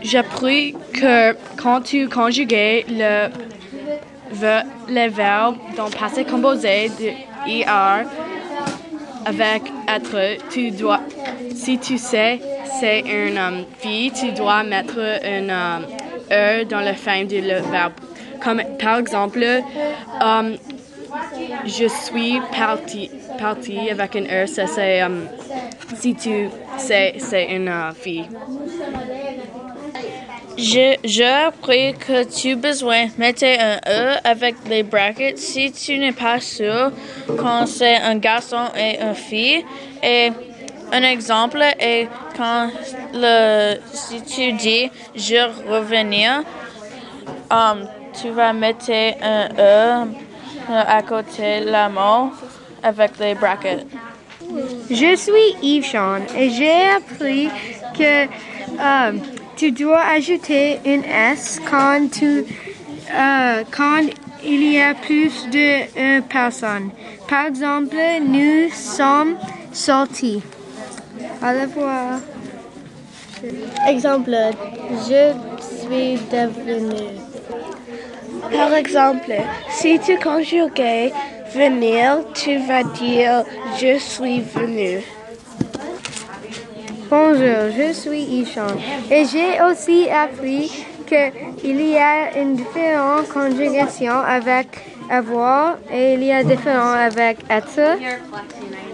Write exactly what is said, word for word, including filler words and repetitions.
j'ai appris que quand tu conjugues le, le verbe dans le passé composé de I R avec être, tu dois, si tu sais c'est une um, fille, tu dois mettre un um, E dans la fin du verbe. Comme par exemple, um, je suis parti, parti avec un E, ça c'est um, si tu sais c'est une uh, fille. Je, j'ai appris que tu as besoin de mettre un E avec les brackets si tu n'es pas sûr quand c'est un garçon et une fille. Et un exemple est quand le, si tu dis je revenir, um, tu vas mettre un E à côté de la mot avec les brackets. Je suis Yves-Sean et j'ai appris que um, tu dois ajouter un S quand, tu, euh, quand il y a plus d'une personne. Par exemple, nous sommes sortis. Au revoir. Exemple, je suis devenu. Par exemple, si tu conjugues venir, tu vas dire je suis venu. Bonjour, je suis Ishan et j'ai aussi appris qu'il y a une différente conjugation avec avoir et il y a différent avec être.